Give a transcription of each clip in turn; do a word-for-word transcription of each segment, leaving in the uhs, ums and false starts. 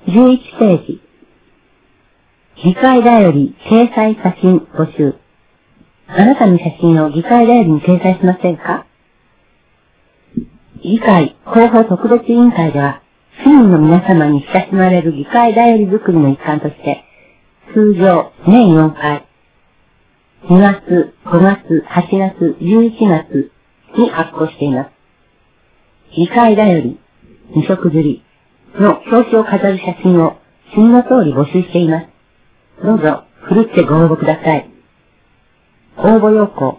じゅういちページ。議会だより掲載写真募集。あなたの写真を議会だよりに掲載しませんか？議会広報特別委員会では、市民の皆様に親しまれる議会だより作りの一環として、通常年よんかい、にがつ、ごがつ、はちがつ、じゅういちがつに発行しています。議会だより、二色刷りの表紙を飾る写真を趣味の通り募集しています。どうぞ、ふるってご応募ください。応募要項。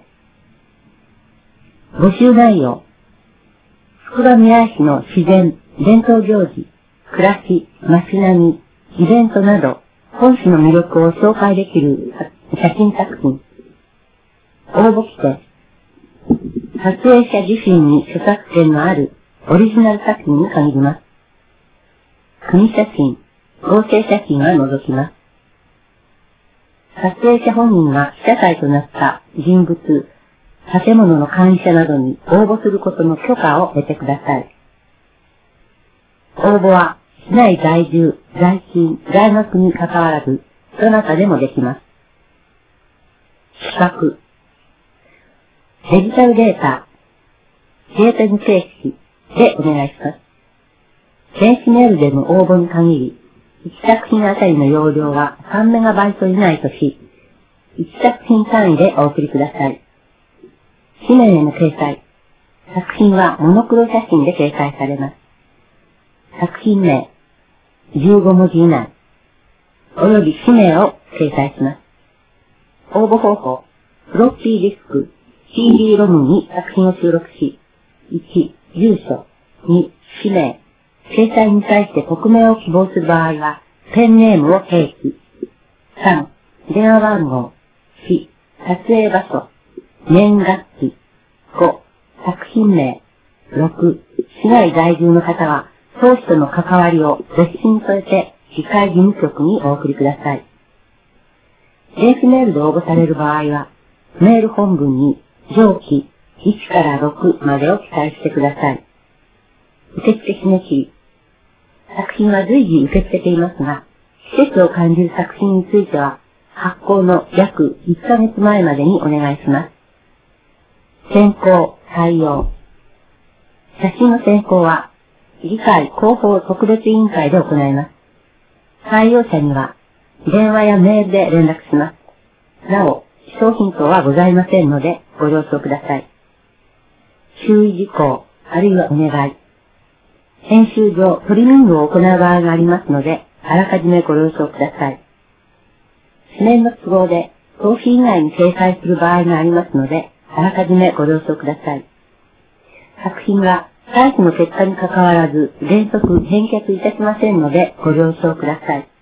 募集内容。つくばみらい市の自然、伝統行事、暮らし、街並み、イベントなど、本市の魅力を紹介できる写真作品。応募規定。撮影者自身に著作権のあるオリジナル作品に限ります。組写真、合成写真は除きます。撮影者本人が被写体となった人物、建物の管理者などに応募することの許可を得てください。応募は市内在住、在勤、在学に関わらず、どなたでもできます。資格。デジタルデータ、ジェーペグ形式でお願いします。電子メールでの応募に限り、いち作品あたりの容量はさんメガバイト以内とし、いち作品単位でお送りください。紙面への掲載。作品はモノクロ写真で掲載されます。作品名、じゅうごもじ以内、および氏名を掲載します。応募方法、フロッピーディスク、シーディー ロムに作品を収録し、いち、住所、に、氏名、掲載に対して匿名を希望する場合は、ペンネームを併記。さん、電話番号。よん、撮影場所。年月日。ご、作品名。ろく、市内在住の方は、当市との関わりを別紙に添えて、議会事務局にお送りください。電子メールで応募される場合は、メール本文に上記いちからろくまでを記載してください。受付締め切り。作品は随時受け付けていますが、季節を感じる作品については、発行の約いっかげつまえまでにお願いします。選考、採用。写真の選考は、議会広報特別委員会で行います。採用者には、電話やメールで連絡します。なお、商品等はございませんので、ご了承ください。注意事項、あるいはお願い。編集上、トリミングを行う場合がありますので、あらかじめご了承ください。紙面の都合で、表紙以外に掲載する場合がありますので、あらかじめご了承ください。作品は、採取の結果に関わらず、原則返却いたしませんので、ご了承ください。